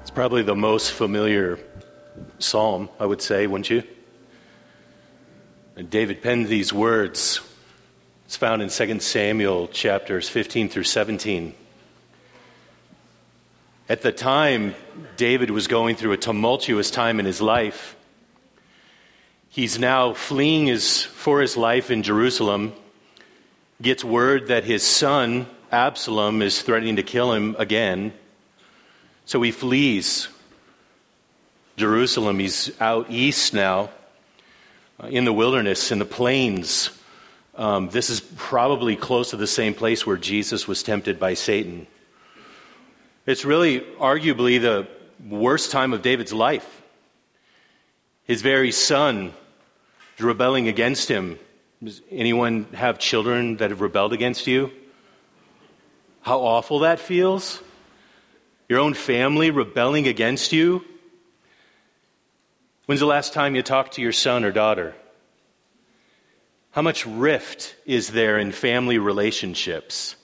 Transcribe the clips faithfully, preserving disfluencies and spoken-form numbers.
It's probably the most familiar psalm, I would say, wouldn't you? And David penned these words. It's found in Second Samuel chapters fifteen through seventeen. At the time, David was going through a tumultuous time in his life. He's now fleeing his, for his life in Jerusalem, gets word that his son, Absalom, is threatening to kill him again. So he flees Jerusalem. He's out east now, uh, in the wilderness, in the plains. Um, this is probably close to the same place where Jesus was tempted by Satan. It's really arguably the worst time of David's life. His very son is rebelling against him. Does anyone have children that have rebelled against you? How awful that feels? Your own family rebelling against you? When's the last time you talked to your son or daughter? How much rift is there in family relationships?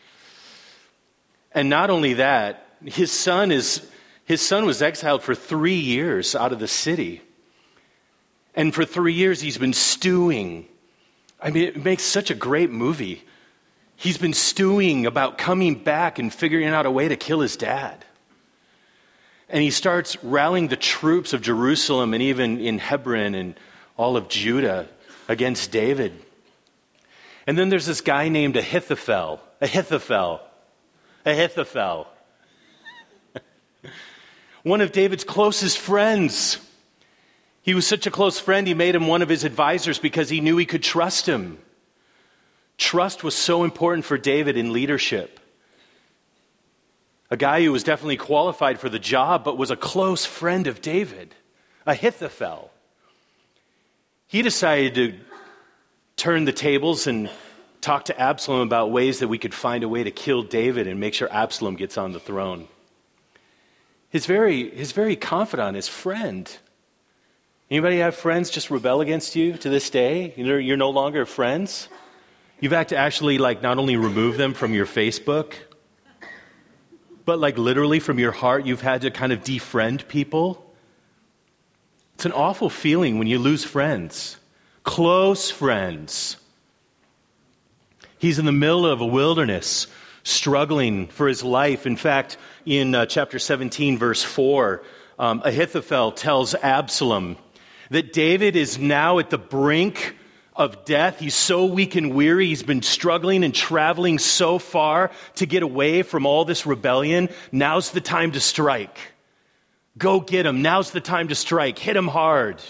And not only that, his son is his son was exiled for three years out of the city. And for three years he's been stewing. I mean, it makes such a great movie. He's been stewing about coming back and figuring out a way to kill his dad. And he starts rallying the troops of Jerusalem and even in Hebron and all of Judah against David. And then there's this guy named Ahithophel. Ahithophel. Ahithophel. One of David's closest friends. He was such a close friend, he made him one of his advisors because he knew he could trust him. Trust was so important for David in leadership. A guy who was definitely qualified for the job, but was a close friend of David, Ahithophel. He decided to turn the tables and talk to Absalom about ways that we could find a way to kill David and make sure Absalom gets on the throne. His very, his very confidant, his friend. Anybody have friends just rebel against you to this day? You're, you're no longer friends? You've had to actually like not only remove them from your Facebook, but like literally from your heart, you've had to kind of defriend people. It's an awful feeling when you lose friends, close friends. He's in the middle of a wilderness, struggling for his life. In fact, in uh, chapter seventeen, verse four, um, Ahithophel tells Absalom that David is now at the brink of death. He's so weak and weary. He's been struggling and traveling so far to get away from all this rebellion. Now's the time to strike. Go get him. Now's the time to strike. Hit him hard.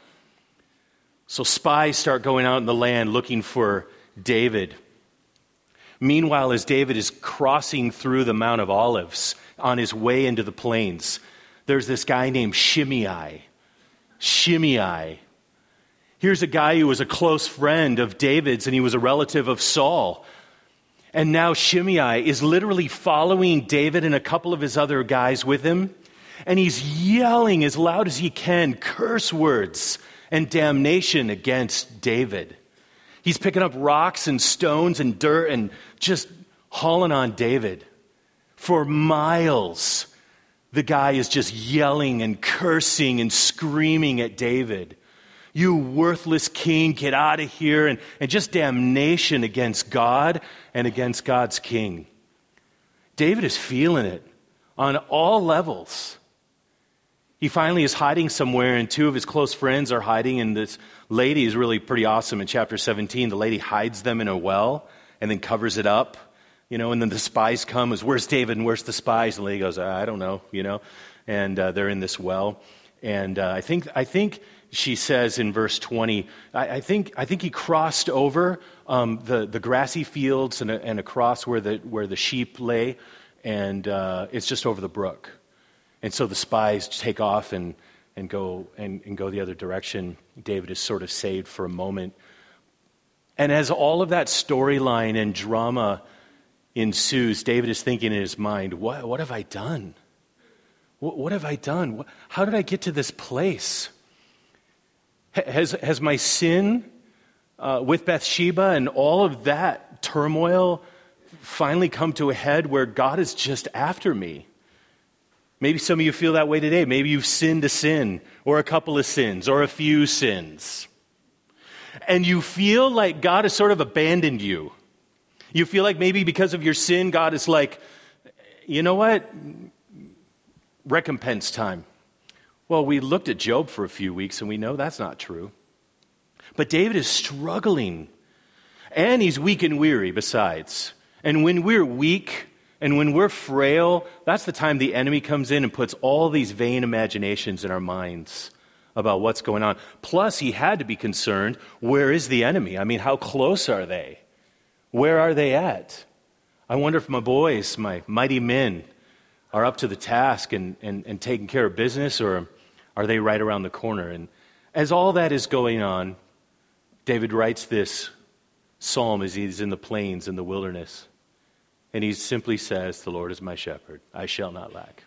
So spies start going out in the land looking for David. Meanwhile, as David is crossing through the Mount of Olives on his way into the plains, there's this guy named Shimei. Shimei. Here's a guy who was a close friend of David's, and he was a relative of Saul. And now Shimei is literally following David and a couple of his other guys with him, and he's yelling as loud as he can curse words and damnation against David. He's picking up rocks and stones and dirt and just hauling on David. For miles, the guy is just yelling and cursing and screaming at David. You worthless king, get out of here. And, and just damnation against God and against God's king. David is feeling it on all levels. He finally is hiding somewhere, and two of his close friends are hiding, and this lady is really pretty awesome. In chapter seventeen, the lady hides them in a well and then covers it up, you know, and then the spies come, is where's David and where's the spies? And the lady goes, I don't know, you know, and uh, they're in this well. And uh, I think I think she says in verse twenty, I, I think I think he crossed over um, the the grassy fields and, and across where the where the sheep lay, and uh, it's just over the brook. And so the spies take off and and go and, and go the other direction. David is sort of saved for a moment. And as all of that storyline and drama ensues, David is thinking in his mind, what what have I done? What, what have I done? How did I get to this place? Has, has my sin uh, with Bathsheba and all of that turmoil finally come to a head where God is just after me? Maybe some of you feel that way today. Maybe you've sinned a sin, or a couple of sins, or a few sins. And you feel like God has sort of abandoned you. You feel like maybe because of your sin, God is like, you know what? Recompense time. Well, we looked at Job for a few weeks and we know that's not true. But David is struggling. And he's weak and weary besides. And when we're weak and when we're frail, that's the time the enemy comes in and puts all these vain imaginations in our minds about what's going on. Plus, he had to be concerned, where is the enemy? I mean, how close are they? Where are they at? I wonder if my boys, my mighty men, are up to the task and, and, and taking care of business, or are they right around the corner? And as all that is going on, David writes this psalm as he's in the plains in the wilderness. And he simply says, the Lord is my shepherd. I shall not lack.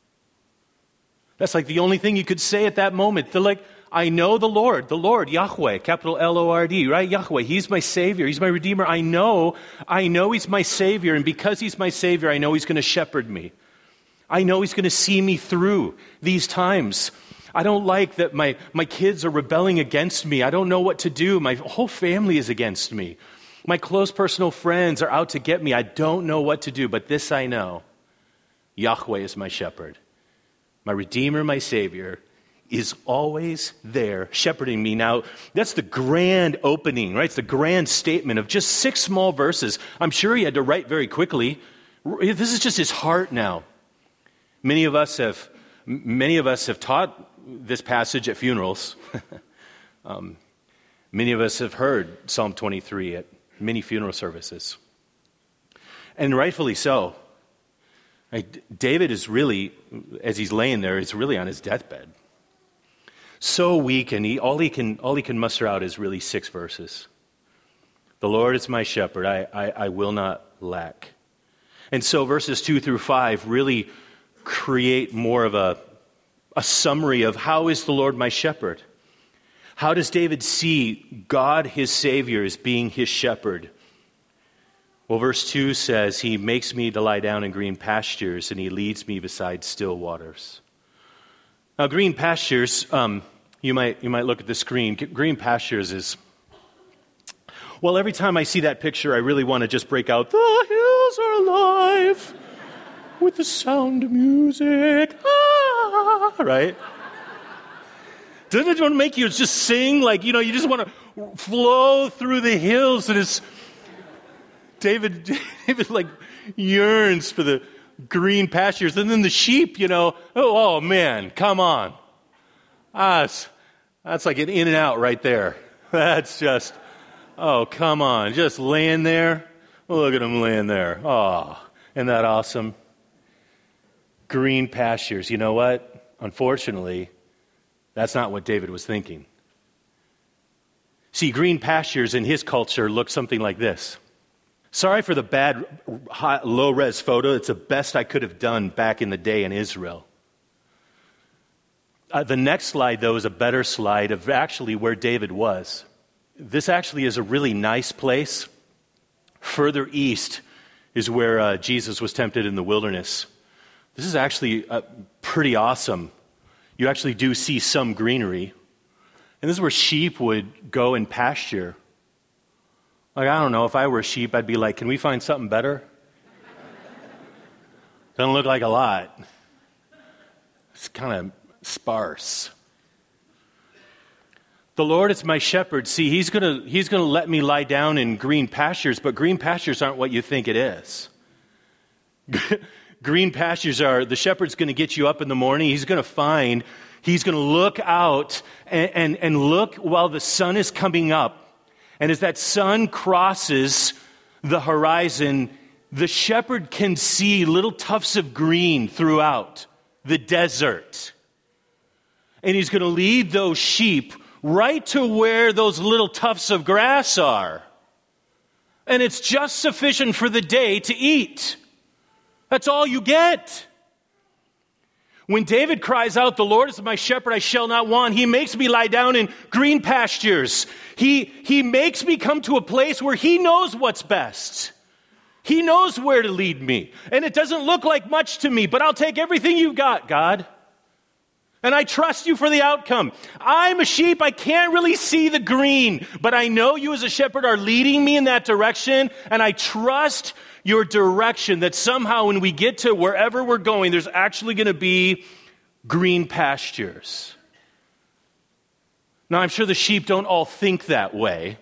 That's like the only thing you could say at that moment. They're like, I know the Lord, the Lord, Yahweh, capital L O R D, right? Yahweh, He's my Savior, He's my Redeemer. I know, I know He's my Savior, and because He's my Savior, I know He's going to shepherd me. I know He's going to see me through these times. I don't like that my, my kids are rebelling against me. I don't know what to do. My whole family is against me. My close personal friends are out to get me. I don't know what to do, but this I know. Yahweh is my shepherd. My Redeemer, my Savior, is always there shepherding me. Now, that's the grand opening, right? It's the grand statement of just six small verses. I'm sure he had to write very quickly. This is just his heart now. Many of us have, many of us have taught this passage at funerals. um, many of us have heard Psalm twenty-three at many funeral services. And rightfully so. Right? David is really, as he's laying there, is really on his deathbed. So weak, and he, all he can all he can muster out is really six verses. The Lord is my shepherd, I, I, I will not lack. And so verses two through five really create more of a, a summary of how is the Lord my shepherd? How does David see God, his Savior, as being his shepherd? Well, verse two says, He makes me to lie down in green pastures, and He leads me beside still waters. Now, green pastures, um, you might you might look at the screen. Green pastures is, well, every time I see that picture, I really want to just break out, the hills are alive with the sound of music. Ah, right? Doesn't it want to make you just sing? Like, you know, you just want to flow through the hills. And it's, David, David like yearns for the green pastures. And then the sheep, you know, oh, oh man, come on. Ah, that's, that's like an in and out right there. That's just, oh, come on. Just laying there. Look at him laying there. Oh, isn't that awesome? Green pastures. You know what? Unfortunately, that's not what David was thinking. See, green pastures in his culture look something like this. Sorry for the bad high, low-res photo. It's the best I could have done back in the day in Israel. Uh, the next slide, though, is a better slide of actually where David was. This actually is a really nice place. Further east is where uh, Jesus was tempted in the wilderness. This is actually uh, pretty awesome. You actually do see some greenery. And this is where sheep would go and pasture. Like, I don't know, if I were a sheep, I'd be like, can we find something better? Doesn't look like a lot. It's kind of sparse. The Lord is my shepherd. See, he's going to he's going to let me lie down in green pastures, but green pastures aren't what you think it is. Green pastures are, the shepherd's going to get you up in the morning. He's going to find, he's going to look out and, and, and look while the sun is coming up. And as that sun crosses the horizon, the shepherd can see little tufts of green throughout the desert. And he's going to lead those sheep right to where those little tufts of grass are. And it's just sufficient for the day to eat. That's all you get. When David cries out, the Lord is my shepherd, I shall not want, he makes me lie down in green pastures. He, he makes me come to a place where he knows what's best. He knows where to lead me. And it doesn't look like much to me, but I'll take everything you've got, God. And I trust you for the outcome. I'm a sheep. I can't really see the green, but I know you as a shepherd are leading me in that direction, and I trust your direction that somehow when we get to wherever we're going, there's actually going to be green pastures. Now, I'm sure the sheep don't all think that way.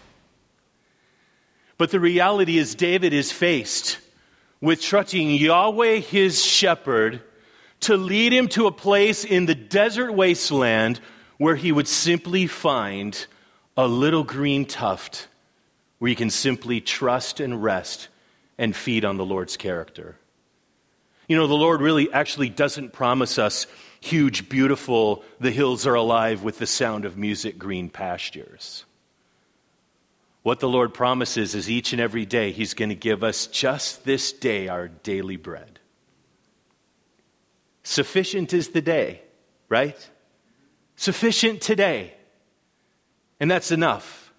But the reality is David is faced with trusting Yahweh, his shepherd, to lead him to a place in the desert wasteland where he would simply find a little green tuft where he can simply trust and rest and feed on the Lord's character. You know, the Lord really actually doesn't promise us huge, beautiful, the hills are alive with the sound of music, green pastures. What the Lord promises is each and every day he's going to give us just this day our daily bread. Sufficient is the day, right? Sufficient today. And that's enough.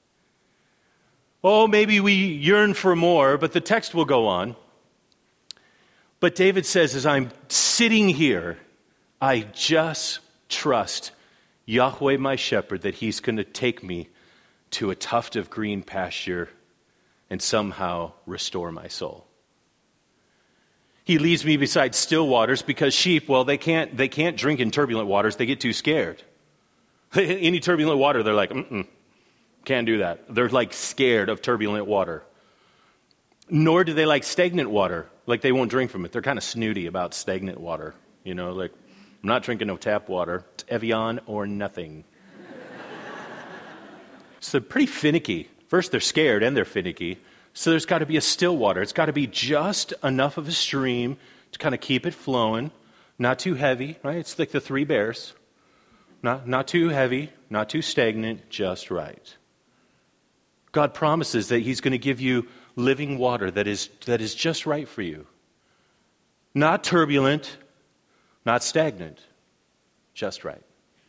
Oh, maybe we yearn for more, but the text will go on. But David says, as I'm sitting here, I just trust Yahweh, my shepherd, that he's going to take me to a tuft of green pasture and somehow restore my soul. He leads me beside still waters because sheep, well, they can't they can't drink in turbulent waters. They get too scared. Any turbulent water, they're like, mm-mm, can't do that. They're like scared of turbulent water. Nor do they like stagnant water. Like they won't drink from it. They're kind of snooty about stagnant water. You know, like, I'm not drinking no tap water. It's Evian or nothing. So they're pretty finicky. First, they're scared and they're finicky. So there's got to be a still water. It's got to be just enough of a stream to kind of keep it flowing. Not too heavy, right? It's like the three bears. Not, not too heavy, not too stagnant, just right. God promises that he's going to give you living water that is, that is just right for you. Not turbulent, not stagnant, just right.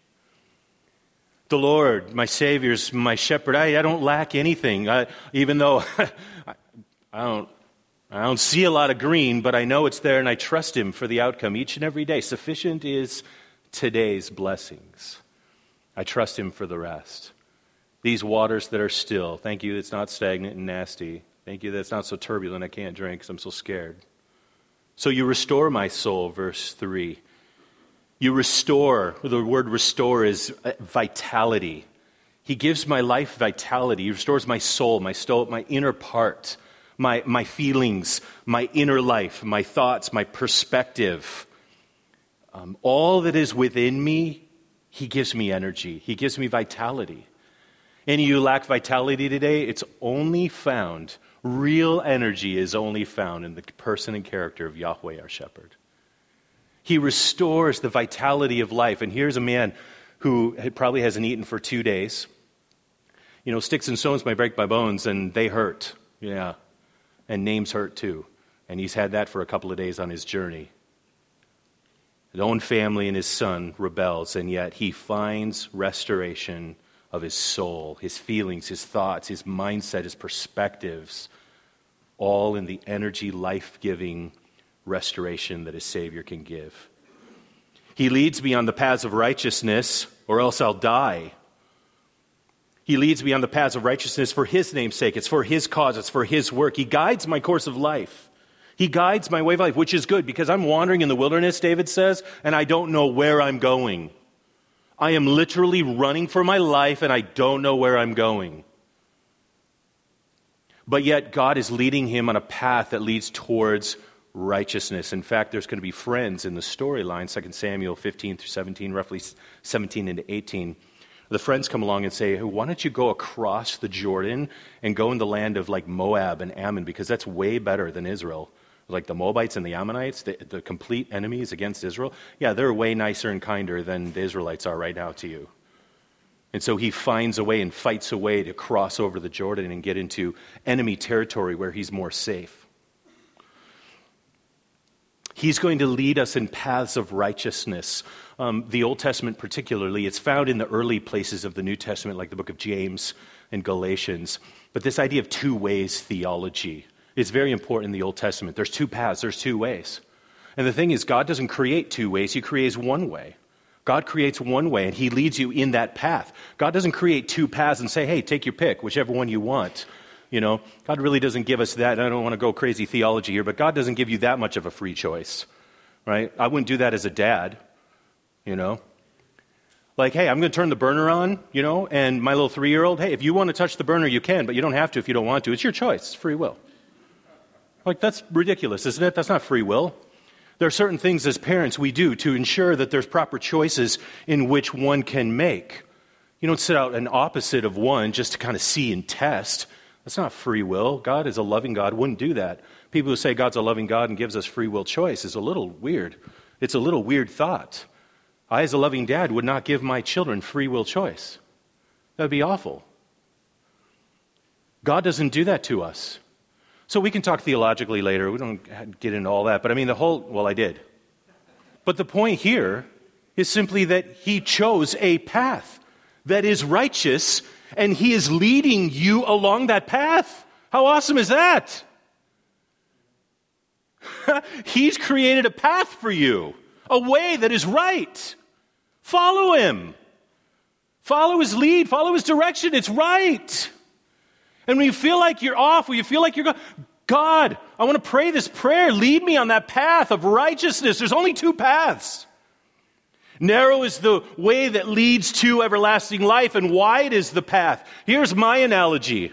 The Lord, my Savior, my shepherd, I, I don't lack anything. I, even though I, I don't I don't see a lot of green, but I know it's there and I trust him for the outcome each and every day. Sufficient is today's blessings. I trust him for the rest. These waters that are still, thank you, it's not stagnant and nasty. Thank you that it's not so turbulent I can't drink because I'm so scared. So you restore my soul, verse three. You restore, the word restore is vitality. He gives my life vitality. He restores my soul, my soul, my inner part, my, my feelings, my inner life, my thoughts, my perspective. Um, all that is within me, he gives me energy. He gives me vitality. Any of you lack vitality today? It's only found, real energy is only found in the person and character of Yahweh, our shepherd. He restores the vitality of life. And here's a man who probably hasn't eaten for two days. You know, sticks and stones may break my bones, and they hurt. Yeah. And names hurt too. And he's had that for a couple of days on his journey. His own family and his son rebels, and yet he finds restoration of his soul, his feelings, his thoughts, his mindset, his perspectives, all in the energy, life-giving restoration that his Savior can give. He leads me on the paths of righteousness, or else I'll die. He leads me on the paths of righteousness for his name's sake. It's for his cause. It's for his work. He guides my course of life. He guides my way of life, which is good because I'm wandering in the wilderness, David says, and I don't know where I'm going. I am literally running for my life, and I don't know where I'm going. But yet God is leading him on a path that leads towards righteousness. In fact, there's going to be friends in the storyline, Second Samuel fifteen through seventeen, roughly seventeen into eighteen. The friends come along and say, hey, why don't you go across the Jordan and go in the land of like Moab and Ammon, because that's way better than Israel. Like the Moabites and the Ammonites, the, the complete enemies against Israel, yeah, they're way nicer and kinder than the Israelites are right now to you. And so he finds a way and fights a way to cross over the Jordan and get into enemy territory where he's more safe. He's going to lead us in paths of righteousness. Um, the Old Testament particularly, it's found in the early places of the New Testament, like the book of James and Galatians. But this idea of two ways theology, It's very important in the Old Testament. There's two paths, there's two ways. And the thing is, God doesn't create two ways, he creates one way. God creates one way, and he leads you in that path. God doesn't create two paths and say, hey, take your pick, whichever one you want. You know, God really doesn't give us that. I don't want to go crazy theology here, but God doesn't give you that much of a free choice, right? I wouldn't do that as a dad, you know. Like, hey, I'm going to turn the burner on, you know, and my little three-year-old, hey, if you want to touch the burner, you can, but you don't have to if you don't want to. It's your choice. It's free will. Like, that's ridiculous, isn't it? That's not free will. There are certain things as parents we do to ensure that there's proper choices in which one can make. You don't set out an opposite of one just to kind of see and test. That's not free will. God is a loving God, wouldn't do that. People who say God's a loving God and gives us free will choice is a little weird. It's a little weird thought. I, as a loving dad, would not give my children free will choice. That would be awful. God doesn't do that to us. So we can talk theologically later. We don't get into all that. But I mean, the whole, well, I did. But the point here is simply that he chose a path that is righteous, and he is leading you along that path. How awesome is that? He's created a path for you, a way that is right. Follow him. Follow his lead. Follow his direction. It's right. And when you feel like you're off, when you feel like you're going, God, I want to pray this prayer. Lead me on that path of righteousness. There's only two paths. Narrow is the way that leads to everlasting life, and wide is the path. Here's my analogy.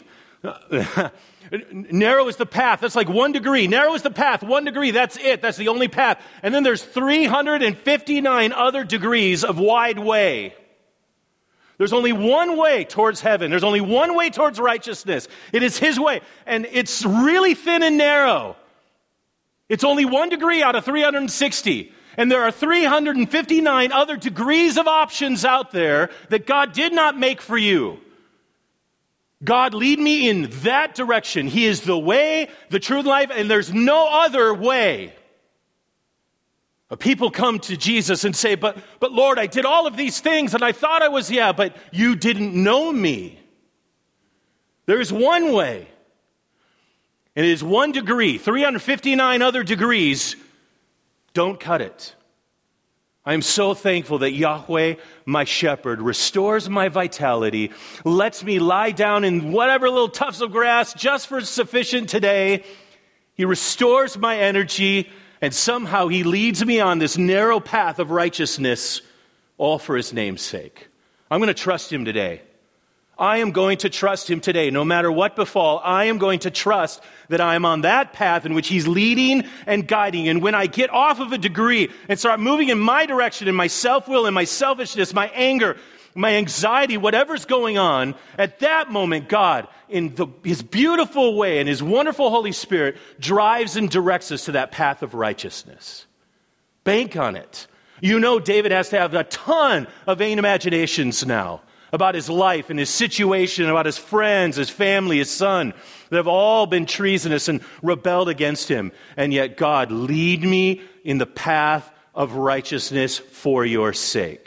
Narrow is the path. That's like one degree. Narrow is the path. One degree. That's it. That's the only path. And then there's three hundred fifty-nine other degrees of wide way. There's only one way towards heaven. There's only one way towards righteousness. It is his way. And it's really thin and narrow. It's only one degree out of three hundred sixty. And there are three hundred fifty-nine other degrees of options out there that God did not make for you. God, lead me in that direction. He is the way, the truth, life, and there's no other way. People come to Jesus and say, but, but Lord, I did all of these things and I thought I was, yeah, but you didn't know me. There's one way. And it is one degree. three hundred fifty-nine other degrees don't cut it. I am so thankful that Yahweh, my shepherd, restores my vitality, lets me lie down in whatever little tufts of grass just for sufficient today. He restores my energy, and somehow he leads me on this narrow path of righteousness, all for his name's sake. I'm going to trust him today. I am going to trust him today. No matter what befall, I am going to trust that I am on that path in which he's leading and guiding. And when I get off of a degree and start moving in my direction, in my self-will, in my selfishness, my anger, my anxiety, whatever's going on, at that moment, God, in the, his beautiful way and his wonderful Holy Spirit, drives and directs us to that path of righteousness. Bank on it. You know David has to have a ton of vain imaginations now about his life and his situation, about his friends, his family, his son, that have all been treasonous and rebelled against him. And yet, God, lead me in the path of righteousness for your sake.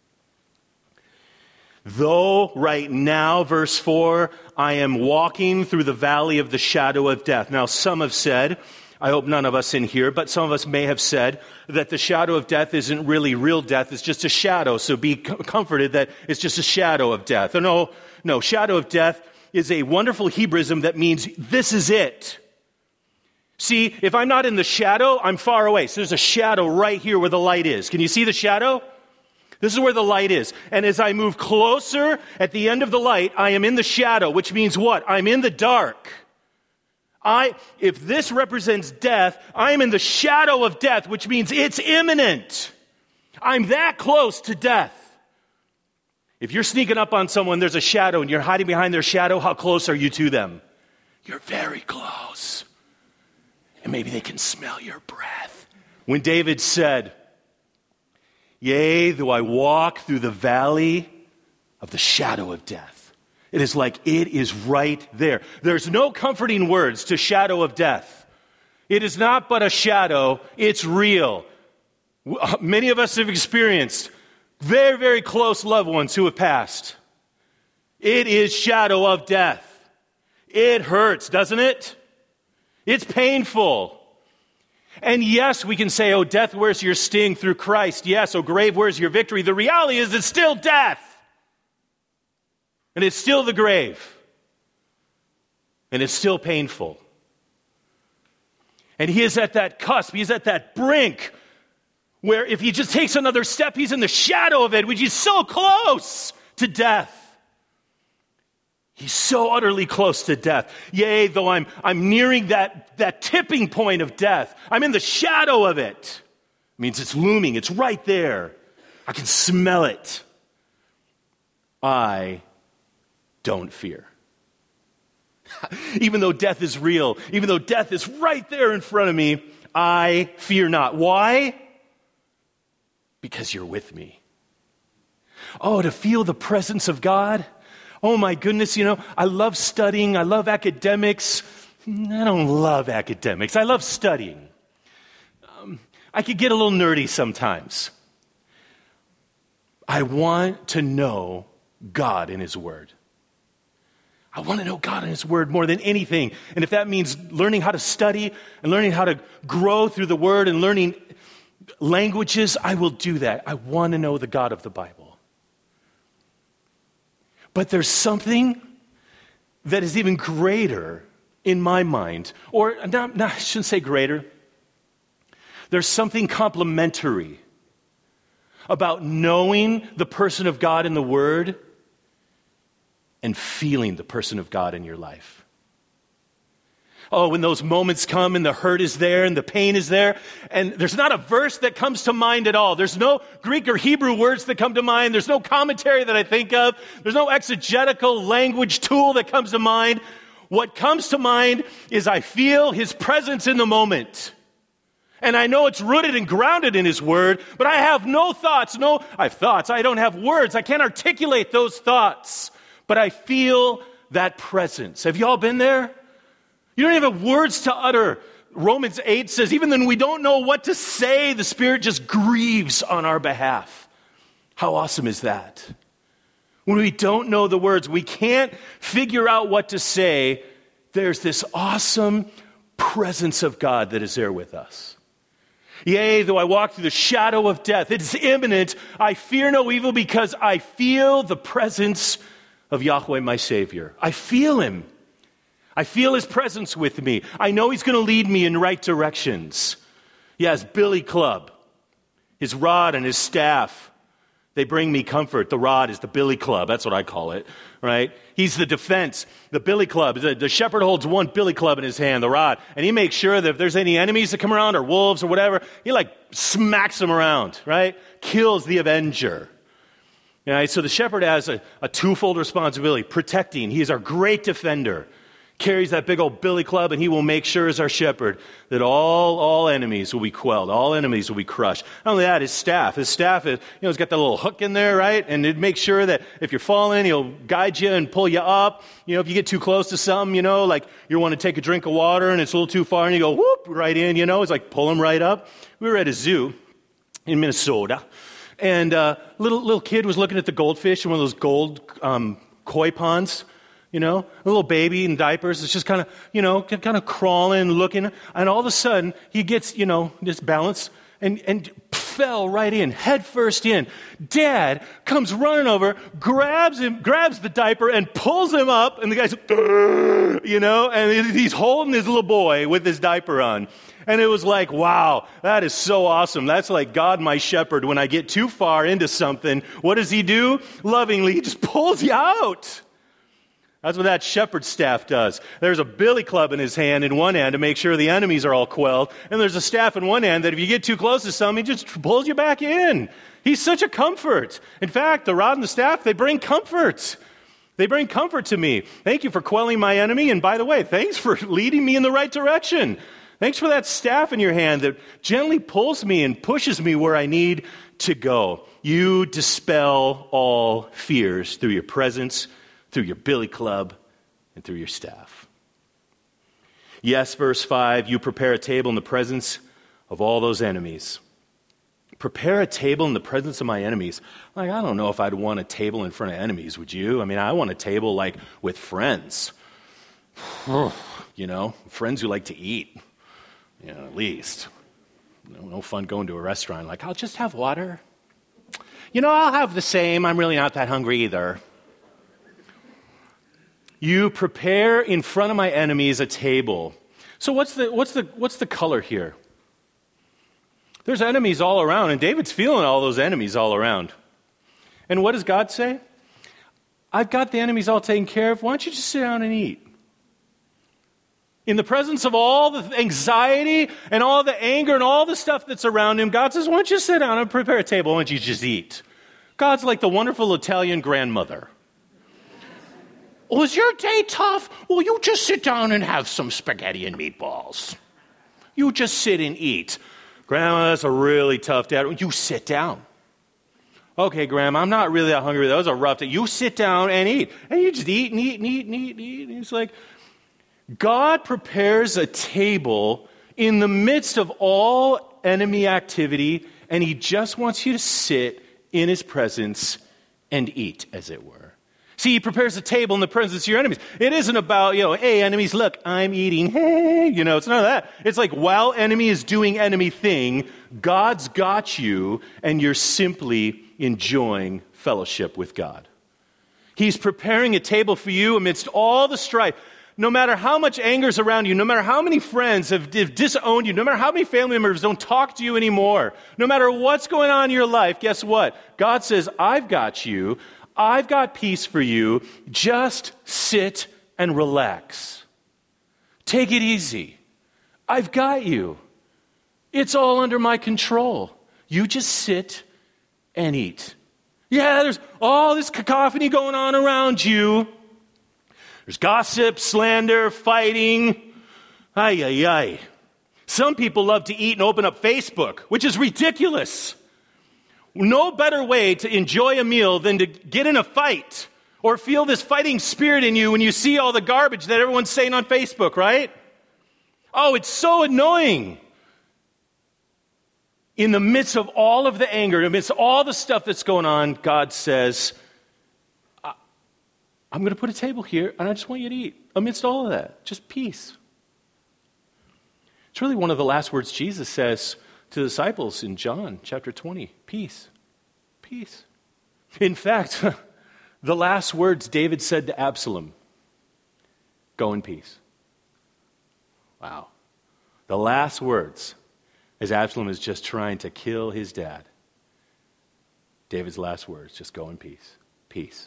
Though right now, verse four, I am walking through the valley of the shadow of death. Now, some have said, I hope none of us in here, but some of us may have said that the shadow of death isn't really real death, it's just a shadow. So be comforted that it's just a shadow of death. No, no, shadow of death is a wonderful Hebraism that means this is it. See, if I'm not in the shadow, I'm far away. So there's a shadow right here where the light is. Can you see the shadow? This is where the light is. And as I move closer at the end of the light, I am in the shadow, which means what? I'm in the dark. I, if this represents death, I am in the shadow of death, which means it's imminent. I'm that close to death. If you're sneaking up on someone, there's a shadow, and you're hiding behind their shadow, how close are you to them? You're very close. And maybe they can smell your breath. When David said, yea, though I walk through the valley of the shadow of death. It is like it is right there. There's no comforting words to shadow of death. It is not but a shadow. It's real. Many of us have experienced very, very close loved ones who have passed. It is shadow of death. It hurts, doesn't it? It's painful. And yes, we can say, oh, death, where's your sting through Christ? Yes, oh, grave, where's your victory? The reality is it's still death. And it's still the grave. And it's still painful. And he is at that cusp, he's at that brink where if he just takes another step, he's in the shadow of it, which is so close to death. He's so utterly close to death. Yea, though I'm, I'm nearing that, that tipping point of death, I'm in the shadow of it. It means it's looming, it's right there. I can smell it. I don't fear. Even though death is real, even though death is right there in front of me, I fear not. Why? Because you're with me. Oh, to feel the presence of God. Oh my goodness, you know, I love studying. I love academics. I don't love academics. I love studying. Um, I could get a little nerdy sometimes. I want to know God in His Word. I want to know God in His Word more than anything. And if that means learning how to study and learning how to grow through the Word and learning languages, I will do that. I want to know the God of the Bible. But there's something that is even greater in my mind, or not, not, I shouldn't say greater. There's something complementary about knowing the person of God in the Word and feeling the person of God in your life. Oh, when those moments come and the hurt is there and the pain is there, and there's not a verse that comes to mind at all. There's no Greek or Hebrew words that come to mind. There's no commentary that I think of. There's no exegetical language tool that comes to mind. What comes to mind is I feel His presence in the moment. And I know it's rooted and grounded in His Word, but I have no thoughts. No, I have thoughts. I don't have words. I can't articulate those thoughts. But I feel that presence. Have you all been there? You don't even have words to utter. Romans eight says, even when we don't know what to say, the Spirit just grieves on our behalf. How awesome is that? When we don't know the words, we can't figure out what to say, there's this awesome presence of God that is there with us. Yea, though I walk through the shadow of death, it is imminent. I fear no evil because I feel the presence of Yahweh, my Savior. I feel Him. I feel His presence with me. I know He's going to lead me in right directions. Yes, Billy Club, His rod and His staff, they bring me comfort. The rod is the Billy Club. That's what I call it, right? He's the defense. The Billy Club, the, the shepherd holds one Billy Club in his hand, the rod, and he makes sure that if there's any enemies that come around or wolves or whatever, he like smacks them around, right? Kills the avenger. Right? So the shepherd has a, a twofold responsibility, protecting. He is our great defender. Carries that big old Billy Club, and he will make sure as our shepherd that all all enemies will be quelled, all enemies will be crushed. Not only that, his staff, his staff is, you know, it's got that little hook in there, right? And it makes sure that if you're falling, he'll guide you and pull you up. You know, if you get too close to something, you know, like you want to take a drink of water and it's a little too far, and you go whoop right in, you know, it's like pull him right up. We were at a zoo in Minnesota, and a uh, little little kid was looking at the goldfish in one of those gold um, koi ponds. You know, a little baby in diapers. It's just kind of, you know, kind of crawling, looking. And all of a sudden, he gets, you know, this balance and, and fell right in, head first in. Dad comes running over, grabs him, grabs the diaper and pulls him up. And the guy's, you know, and he's holding his little boy with his diaper on. And it was like, wow, that is so awesome. That's like God, my shepherd. When I get too far into something, what does He do? Lovingly, He just pulls you out. That's what that shepherd staff does. There's a Billy Club in his hand in one hand to make sure the enemies are all quelled. And there's a staff in one hand that if you get too close to something, he just pulls you back in. He's such a comfort. In fact, the rod and the staff, they bring comfort. They bring comfort to me. Thank you for quelling my enemy. And by the way, thanks for leading me in the right direction. Thanks for that staff in your hand that gently pulls me and pushes me where I need to go. You dispel all fears through your presence, through your Billy Club, and through your staff. Yes, verse five, you prepare a table in the presence of all those enemies. Prepare a table in the presence of my enemies. Like, I don't know if I'd want a table in front of enemies, would you? I mean, I want a table like with friends. you know, friends who like to eat, you know, at least. No, no fun going to a restaurant like, I'll just have water. You know, I'll have the same. I'm really not that hungry either. You prepare in front of my enemies a table. So what's the what's the what's the color here? There's enemies all around, and David's feeling all those enemies all around. And what does God say? I've got the enemies all taken care of. Why don't you just sit down and eat? In the presence of all the anxiety and all the anger and all the stuff that's around him, God says, why don't you sit down and prepare a table? Why don't you just eat? God's like the wonderful Italian grandmother. Well, is your day tough? Well, you just sit down and have some spaghetti and meatballs. You just sit and eat. Grandma, that's a really tough day. You sit down. Okay, Grandma, I'm not really that hungry. That was a rough day. You sit down and eat. And you just eat and eat and eat and eat and eat. And it's like, God prepares a table in the midst of all enemy activity, and he just wants you to sit in his presence and eat, as it were. See, he prepares a table in the presence of your enemies. It isn't about, you know, hey, enemies, look, I'm eating, hey, you know, it's none of that. It's like while enemy is doing enemy thing, God's got you, and you're simply enjoying fellowship with God. He's preparing a table for you amidst all the strife. No matter how much anger is around you, no matter how many friends have, have disowned you, no matter how many family members don't talk to you anymore, no matter what's going on in your life, guess what? God says, I've got you. I've got peace for you. Just sit and relax. Take it easy. I've got you. It's all under my control. You just sit and eat. Yeah, there's all this cacophony going on around you. There's gossip, slander, fighting. Ay, ay, ay. Some people love to eat and open up Facebook, which is ridiculous. No better way to enjoy a meal than to get in a fight or feel this fighting spirit in you when you see all the garbage that everyone's saying on Facebook, right? Oh, it's so annoying. In the midst of all of the anger, amidst all the stuff that's going on, God says, I'm going to put a table here, and I just want you to eat. Amidst all of that, just peace. It's really one of the last words Jesus says to the disciples in John chapter twenty. Peace. Peace. In fact, the last words David said to Absalom, go in peace. Wow. The last words, as Absalom is just trying to kill his dad. David's last words, just go in peace. Peace.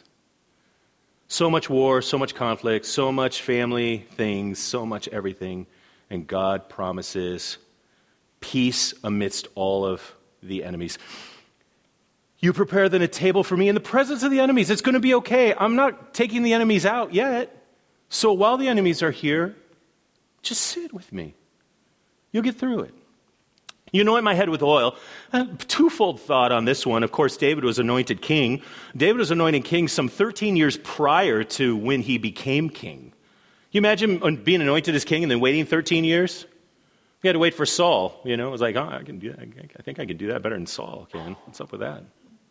So much war, so much conflict, so much family things, so much everything. And God promises peace amidst all of the enemies. You prepare then a table for me in the presence of the enemies. It's going to be okay. I'm not taking the enemies out yet. So while the enemies are here, just sit with me. You'll get through it. You anoint my head with oil. A twofold thought on this one. Of course, David was anointed king. David was anointed king some thirteen years prior to when he became king. Can you imagine being anointed as king and then waiting thirteen years? We had to wait for Saul. You know, it was like, oh, I can do that. I think I can do that better than Saul can. What's up with that?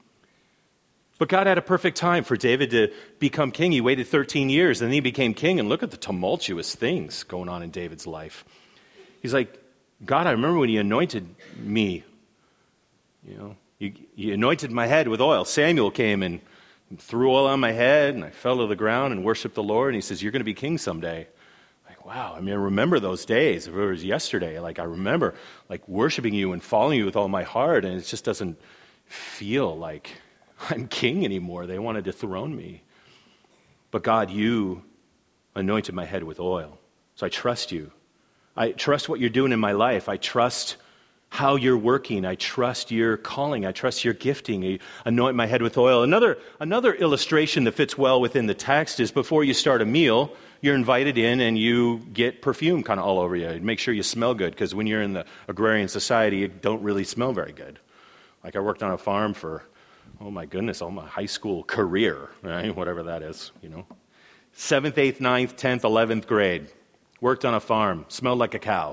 But God had a perfect time for David to become king. He waited thirteen years, and then he became king. And look at the tumultuous things going on in David's life. He's like, God, I remember when you anointed me. You know, you, you anointed my head with oil. Samuel came and threw oil on my head, and I fell to the ground and worshiped the Lord. And he says, you're going to be king someday. Like, wow, I mean, I remember those days. If it was yesterday, like I remember like worshiping you and following you with all my heart, and it just doesn't feel like I'm king anymore. They want to dethrone me. But God, you anointed my head with oil. So I trust you. I trust what you're doing in my life. I trust how you're working. I trust your calling. I trust your gifting. You anoint my head with oil. Another, another illustration that fits well within the text is before you start a meal, you're invited in and you get perfume kind of all over you. Make sure you smell good, because when you're in the agrarian society, you don't really smell very good. Like I worked on a farm for, oh my goodness, all my high school career, right? Whatever that is, you know. Seventh, eighth, ninth, tenth, eleventh grade. Worked on a farm, smelled like a cow.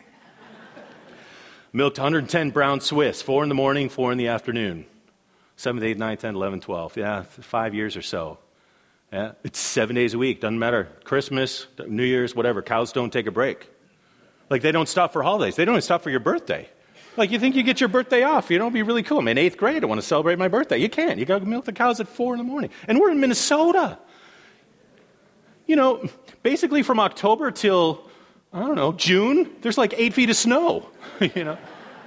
Milked one hundred ten brown Swiss, four in the morning, four in the afternoon. seventh, eighth, ninth, tenth, eleventh, twelfth. Yeah, five years or so. Yeah, it's seven days a week. Doesn't matter. Christmas, New Year's, whatever. Cows don't take a break. Like, they don't stop for holidays. They don't even stop for your birthday. Like, you think you get your birthday off. You know, it'd be really cool. I'm in eighth grade. I want to celebrate my birthday. You can't. You got to milk the cows at four in the morning. And we're in Minnesota. You know, basically from October till, I don't know, June, there's like eight feet of snow, you know.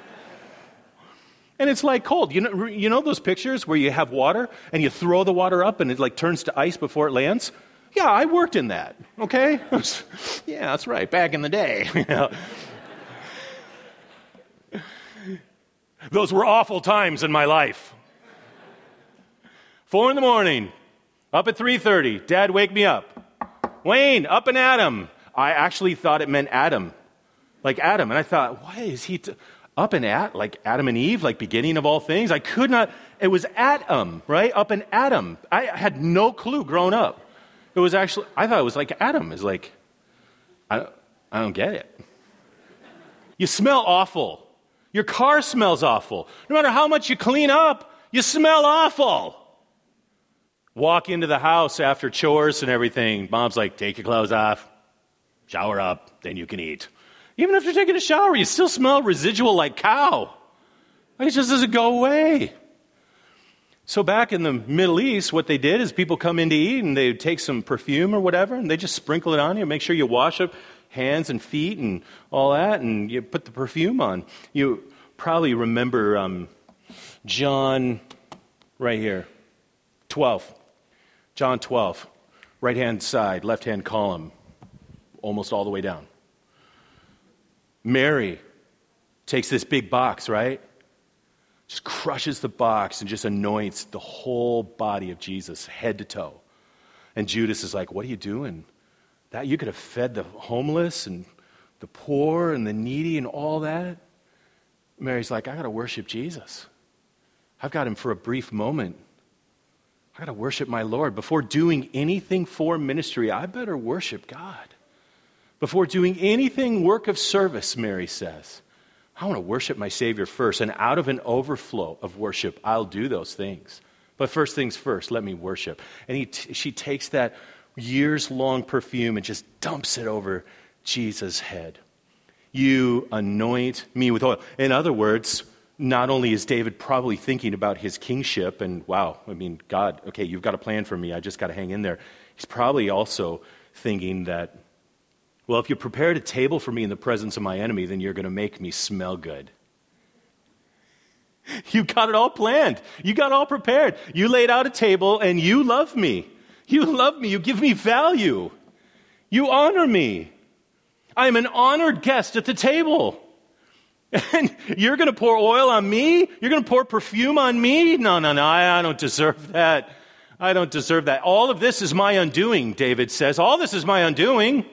And it's like cold. You know, you know those pictures where you have water and you throw the water up and it like turns to ice before it lands? Yeah, I worked in that, okay? Yeah, that's right, back in the day. You know? Those were awful times in my life. Four in the morning, up at three thirty. Dad, wake me up. Wayne, up and Adam. I actually thought it meant Adam, like Adam. And I thought, why is he t- up and at, like Adam and Eve, like beginning of all things? I could not, it was Adam, right? Up and Adam. I had no clue growing up. It was actually, I thought it was like Adam. It's like, I, I don't get it. You smell awful. Your car smells awful. No matter how much you clean up, you smell awful. Walk into the house after chores and everything. Mom's like, take your clothes off, shower up, then you can eat. Even after taking a shower, you still smell residual like cow. Like, it just doesn't go away. So back in the Middle East, what they did is people come in to eat and they would take some perfume or whatever and they just sprinkle it on you. Make sure you wash up hands and feet and all that, and you put the perfume on. You probably remember um, John right here, twelve. John twelve, right-hand side, left-hand column, almost all the way down. Mary takes this big box, right? Just crushes the box and just anoints the whole body of Jesus, head to toe. And Judas is like, what are you doing? That you could have fed the homeless and the poor and the needy and all that. Mary's like, I got to worship Jesus. I've got him for a brief moment. I got to worship my Lord. Before doing anything for ministry, I better worship God. Before doing anything work of service, Mary says, I want to worship my Savior first. And out of an overflow of worship, I'll do those things. But first things first, let me worship. And he t- she takes that years-long perfume and just dumps it over Jesus' head. You anoint me with oil. In other words, not only is David probably thinking about his kingship and, wow, I mean, God, okay, you've got a plan for me. I just got to hang in there. He's probably also thinking that, well, if you prepared a table for me in the presence of my enemy, then you're going to make me smell good. You got it all planned. You got all prepared. You laid out a table and you love me. You love me. You give me value. You honor me. I am an honored guest at the table. And you're going to pour oil on me? You're going to pour perfume on me? No, no, no, I, I don't deserve that. I don't deserve that. All of this is my undoing, David says. All this is my undoing.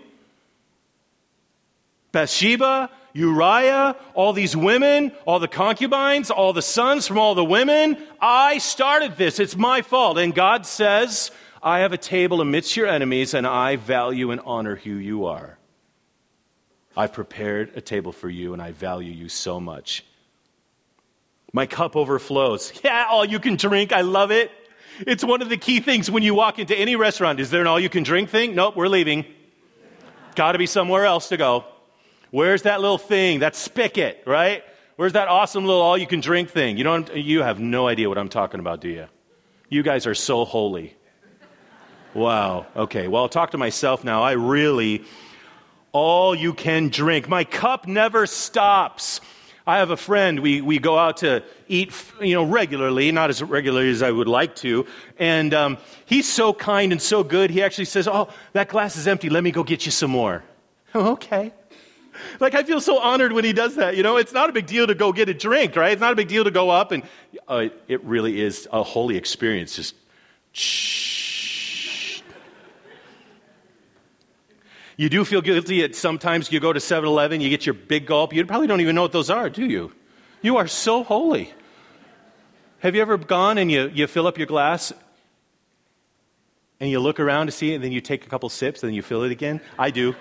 Bathsheba, Uriah, all these women, all the concubines, all the sons from all the women. I started this. It's my fault. And God says, I have a table amidst your enemies, and I value and honor who you are. I've prepared a table for you, and I value you so much. My cup overflows. Yeah, all you can drink. I love it. It's one of the key things when you walk into any restaurant. Is there an all you can drink thing? Nope, we're leaving. Got to be somewhere else to go. Where's that little thing, that spigot, right? Where's that awesome little all you can drink thing? You don't. You have no idea what I'm talking about, do you? You guys are so holy. Wow. Okay, well, I'll talk to myself now. I really, all you can drink. My cup never stops. I have a friend, we, we go out to eat, you know, regularly, not as regularly as I would like to, and um, he's so kind and so good, he actually says, oh, that glass is empty, let me go get you some more. Okay. Like, I feel so honored when he does that, you know. It's not a big deal to go get a drink, right? It's not a big deal to go up, and uh, it really is a holy experience, just shh. You do feel guilty at sometimes you go to seven eleven, you get your big gulp. You probably don't even know what those are, do you? You are so holy. Have you ever gone and you, you fill up your glass and you look around to see it and then you take a couple sips and then you fill it again? I do.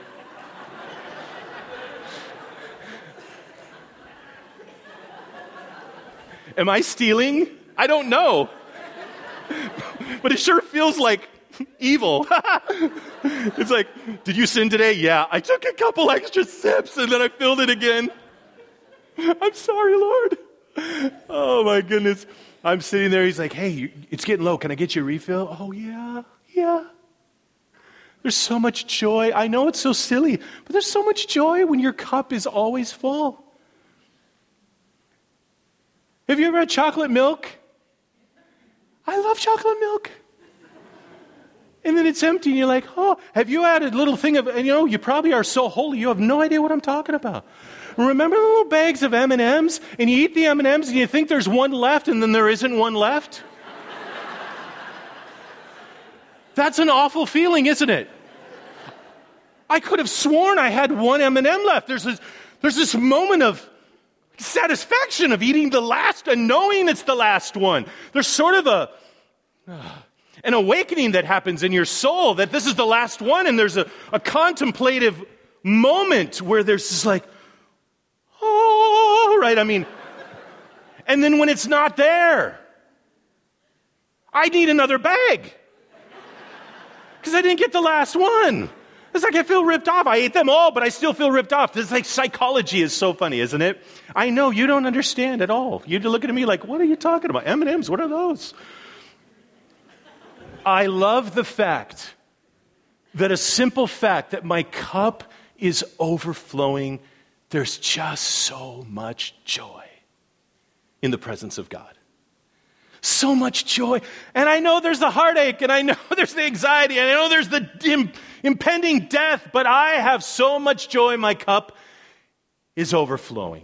Am I stealing? I don't know. But it sure feels like evil. It's like, did you sin today? Yeah, I took a couple extra sips and then I filled it again. I'm sorry, Lord. Oh my goodness. I'm sitting there. He's like, hey, it's getting low. Can I get you a refill? Oh yeah, yeah. There's so much joy. I know it's so silly, but there's so much joy when your cup is always full. Have you ever had chocolate milk? I love chocolate milk. And then it's empty and you're like, oh, have you had a little thing of, and you know, you probably are so holy, you have no idea what I'm talking about. Remember the little bags of M and M's? And you eat the M and M's and you think there's one left and then there isn't one left? That's an awful feeling, isn't it? I could have sworn I had one M and M left. There's this, there's this moment of satisfaction of eating the last and knowing it's the last one. There's sort of a uh, an awakening that happens in your soul that this is the last one, and there's a, a contemplative moment where there's this like, oh, right? I mean, and then when it's not there, I need another bag because I didn't get the last one. It's like I feel ripped off. I ate them all, but I still feel ripped off. This like psychology is so funny, isn't it? I know you don't understand at all. You're looking at me like, what are you talking about? M and M's, what are those? I love the fact that a simple fact that my cup is overflowing, there's just so much joy in the presence of God. So much joy. And I know there's the heartache, and I know there's the anxiety, and I know there's the im- impending death, but I have so much joy, my cup is overflowing.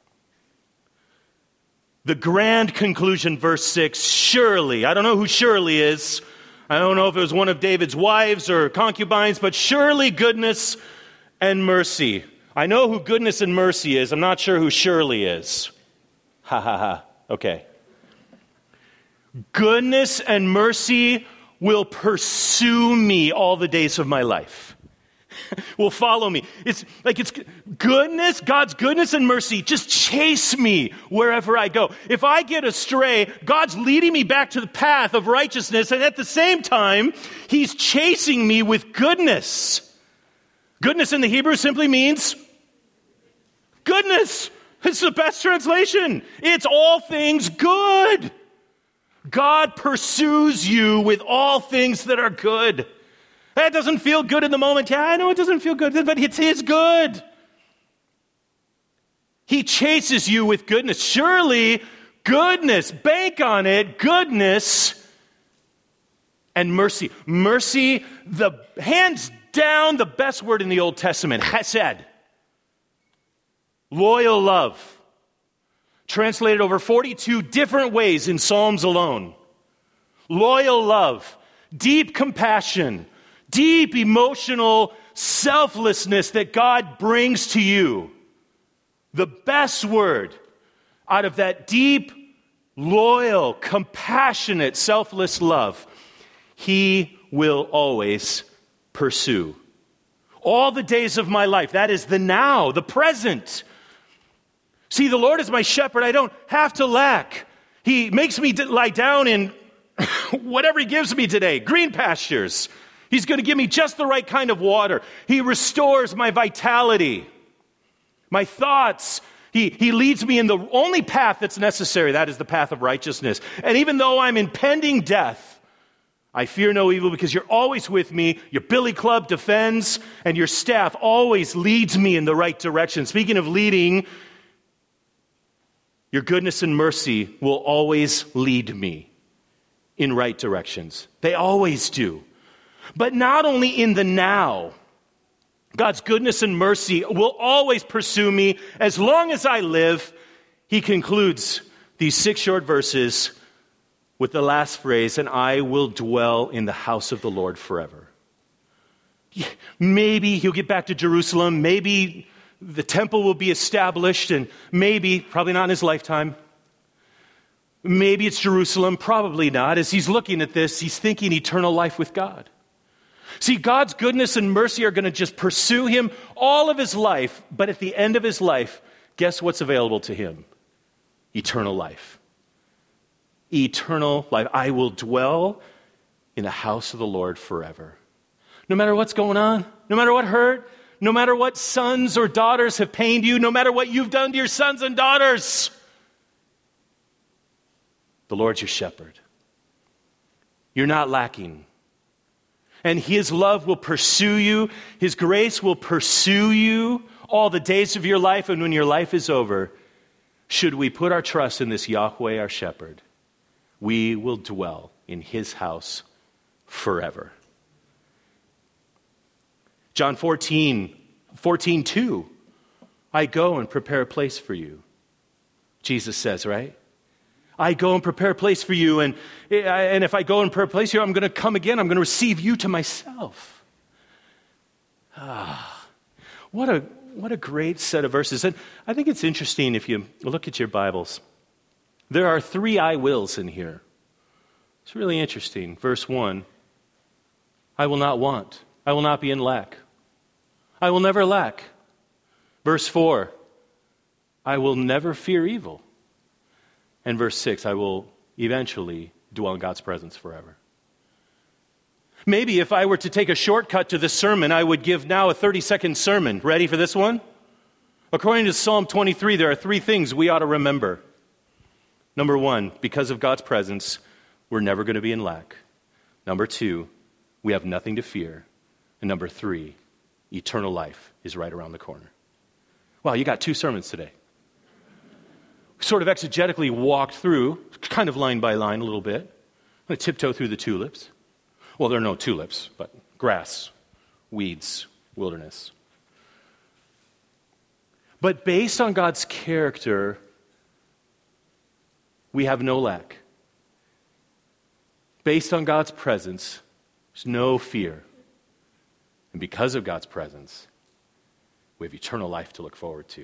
The grand conclusion, verse six, surely, I don't know who surely is. I don't know if it was one of David's wives or concubines, but surely goodness and mercy. I know who goodness and mercy is. I'm not sure who surely is. Ha ha ha. Okay. Goodness and mercy will pursue me all the days of my life. Will follow me. It's like it's goodness, God's goodness and mercy just chase me wherever I go. If I get astray, God's leading me back to the path of righteousness, and at the same time, He's chasing me with goodness. Goodness in the Hebrew simply means goodness. It's the best translation. It's all things good. God pursues you with all things that are good. That doesn't feel good in the moment. Yeah, I know it doesn't feel good, but it's His good. He chases you with goodness. Surely, goodness, bank on it, goodness and mercy. Mercy, the hands down, the best word in the Old Testament, chesed. Loyal love. Translated over forty-two different ways in Psalms alone. Loyal love, deep compassion, deep emotional selflessness that God brings to you. The best word out of that deep, loyal, compassionate, selfless love, He will always pursue. All the days of my life, that is the now, the present. See, the Lord is my shepherd. I don't have to lack. He makes me lie down in whatever He gives me today. Green pastures. He's going to give me just the right kind of water. He restores my vitality, my thoughts. He, he leads me in the only path that's necessary. That is the path of righteousness. And even though I'm impending death, I fear no evil because You're always with me. Your billy club defends, and Your staff always leads me in the right direction. Speaking of leading, Your goodness and mercy will always lead me in right directions. They always do. But not only in the now. God's goodness and mercy will always pursue me as long as I live. He concludes these six short verses with the last phrase, and I will dwell in the house of the Lord forever. Maybe He'll get back to Jerusalem. Maybe the temple will be established, and maybe, probably not in His lifetime, maybe it's Jerusalem, probably not. As He's looking at this, He's thinking eternal life with God. See, God's goodness and mercy are going to just pursue Him all of His life, but at the end of His life, guess what's available to Him? Eternal life. Eternal life. I will dwell in the house of the Lord forever. No matter what's going on, no matter what hurt, no matter what sons or daughters have pained you, no matter what you've done to your sons and daughters, the Lord's your shepherd. You're not lacking. And his love will pursue you. His grace will pursue you all the days of your life. And when your life is over, should we put our trust in this Yahweh, our shepherd, we will dwell in his house forever. John fourteen, fourteen two, I go and prepare a place for you. Jesus says, right? I go and prepare a place for you, and, and if I go and prepare a place for you, I'm going to come again. I'm going to receive you to myself. Ah, what a what a great set of verses. And I think it's interesting if you look at your Bibles. There are three I wills in here. It's really interesting. Verse one, I will not want. I will not be in lack. I will never lack. Verse four, I will never fear evil. And verse six, I will eventually dwell in God's presence forever. Maybe if I were to take a shortcut to this sermon, I would give now a thirty-second sermon. Ready for this one? According to Psalm twenty-three, there are three things we ought to remember. Number one, because of God's presence, we're never going to be in lack. Number two, we have nothing to fear. And number three, eternal life is right around the corner. Wow, you got two sermons today. Sort of exegetically walked through, kind of line by line a little bit. I'm going to tiptoe through the tulips. Well, there are no tulips, but grass, weeds, wilderness. But based on God's character, we have no lack. Based on God's presence, there's no fear. And because of God's presence, we have eternal life to look forward to.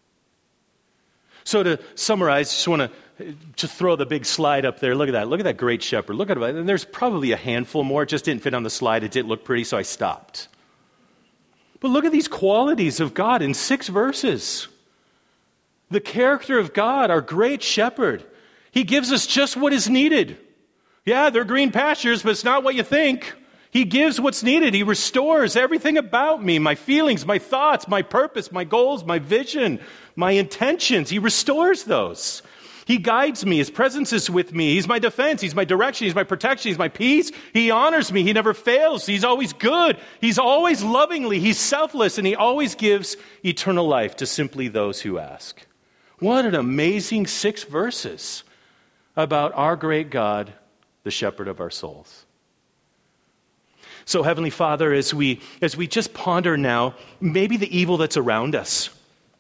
So to summarize, just want to just throw the big slide up there. Look at that. Look at that great shepherd. Look at it. And there's probably a handful more. It just didn't fit on the slide. It didn't look pretty, so I stopped. But look at these qualities of God in six verses. The character of God, our great shepherd. He gives us just what is needed. Yeah, they're green pastures, but it's not what you think. He gives what's needed. He restores everything about me, my feelings, my thoughts, my purpose, my goals, my vision, my intentions. He restores those. He guides me. His presence is with me. He's my defense. He's my direction. He's my protection. He's my peace. He honors me. He never fails. He's always good. He's always lovingly. He's selfless, and he always gives eternal life to simply those who ask. What an amazing six verses about our great God, the shepherd of our souls. So, Heavenly Father, as we as we just ponder now, maybe the evil that's around us,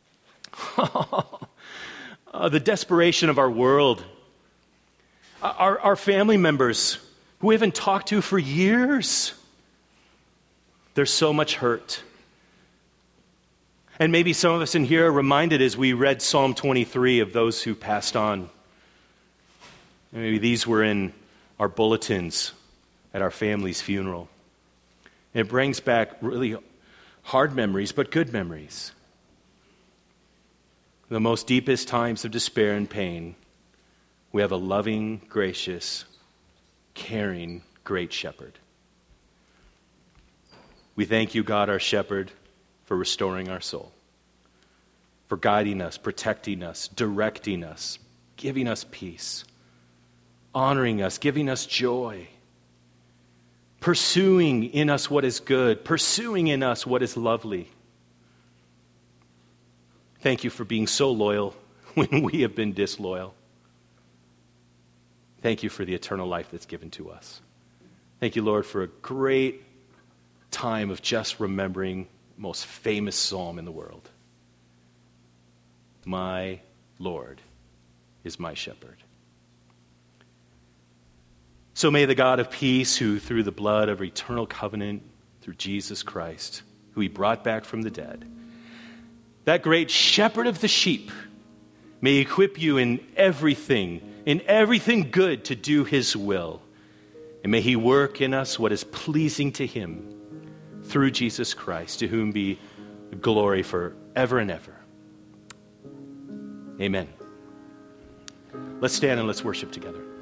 uh, the desperation of our world, our, our family members who we haven't talked to for years, there's so much hurt. And maybe some of us in here are reminded as we read Psalm twenty-three of those who passed on. Maybe these were in our bulletins at our family's funeral. It brings back really hard memories, but good memories. The most deepest times of despair and pain, we have a loving, gracious, caring, great shepherd. We thank you, God, our shepherd, for restoring our soul, for guiding us, protecting us, directing us, giving us peace, honoring us, giving us joy, pursuing in us what is good, pursuing in us what is lovely. Thank you for being so loyal when we have been disloyal. Thank you for the eternal life that's given to us. Thank you, Lord, for a great time of just remembering the most famous psalm in the world. My Lord is my shepherd. So may the God of peace, who through the blood of eternal covenant, through Jesus Christ, who he brought back from the dead, that great shepherd of the sheep, may equip you in everything, in everything good to do his will. And may he work in us what is pleasing to him through Jesus Christ, to whom be glory forever and ever. Amen. Let's stand and let's worship together.